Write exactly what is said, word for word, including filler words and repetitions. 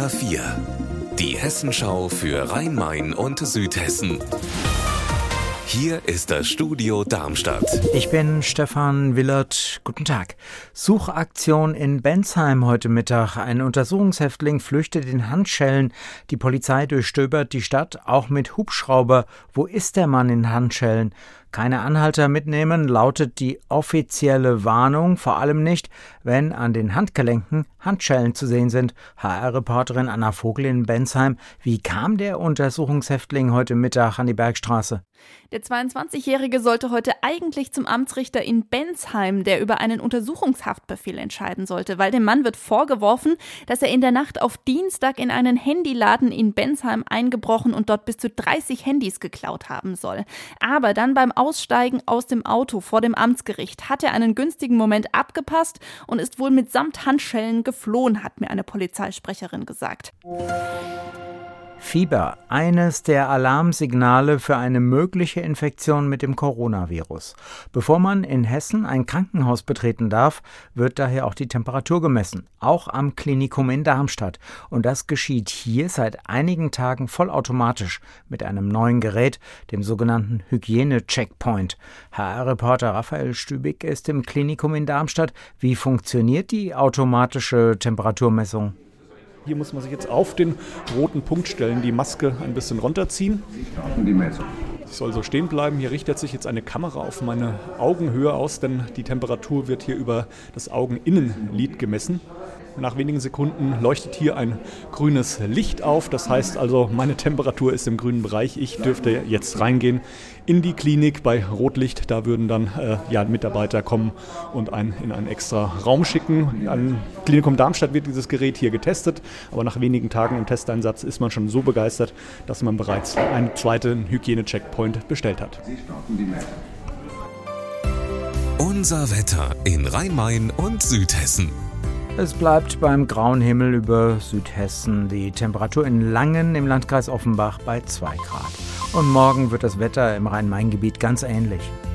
H vier, die Hessenschau für Rhein-Main und Südhessen. Hier ist das Studio Darmstadt. Ich bin Stefan Willert. Guten Tag. Suchaktion in Bensheim heute Mittag. Ein Untersuchungshäftling flüchtet in Handschellen. Die Polizei durchstöbert die Stadt, auch mit Hubschrauber. Wo ist der Mann in Handschellen? Keine Anhalter mitnehmen, lautet die offizielle Warnung, vor allem nicht, wenn an den Handgelenken Handschellen zu sehen sind. H R-Reporterin Anna Vogel in Bensheim. Wie kam der Untersuchungshäftling heute Mittag an die Bergstraße? Der zweiundzwanzigjährige sollte heute eigentlich zum Amtsrichter in Bensheim, der über einen Untersuchungshaftbefehl entscheiden sollte, weil dem Mann wird vorgeworfen, dass er in der Nacht auf Dienstag in einen Handyladen in Bensheim eingebrochen und dort bis zu dreißig Handys geklaut haben soll. Aber dann beim Aussteigen aus dem Auto vor dem Amtsgericht hat er einen günstigen Moment abgepasst und ist wohl mitsamt Handschellen geflohen, hat mir eine Polizeisprecherin gesagt. Fieber, eines der Alarmsignale für eine mögliche Infektion mit dem Coronavirus. Bevor man in Hessen ein Krankenhaus betreten darf, wird daher auch die Temperatur gemessen, auch am Klinikum in Darmstadt. Und das geschieht hier seit einigen Tagen vollautomatisch mit einem neuen Gerät, dem sogenannten Hygiene-Checkpoint. H R-Reporter Raphael Stübig ist im Klinikum in Darmstadt. Wie funktioniert die automatische Temperaturmessung? Hier muss man sich jetzt auf den roten Punkt stellen, die Maske ein bisschen runterziehen. Ich soll so stehen bleiben. Hier richtet sich jetzt eine Kamera auf meine Augenhöhe aus, denn die Temperatur wird hier über das Augeninnenlid gemessen. Nach wenigen Sekunden leuchtet hier ein grünes Licht auf. Das heißt also, meine Temperatur ist im grünen Bereich. Ich dürfte jetzt reingehen in die Klinik bei Rotlicht. Da würden dann äh, ja, Mitarbeiter kommen und einen in einen extra Raum schicken. Am Klinikum Darmstadt wird dieses Gerät hier getestet. Aber nach wenigen Tagen im Testeinsatz ist man schon so begeistert, dass man bereits einen zweiten Hygiene-Checkpoint bestellt hat. Unser Wetter in Rhein-Main und Südhessen. Es bleibt beim grauen Himmel über Südhessen. Die Temperatur in Langen im Landkreis Offenbach bei zwei Grad. Und morgen wird das Wetter im Rhein-Main-Gebiet ganz ähnlich.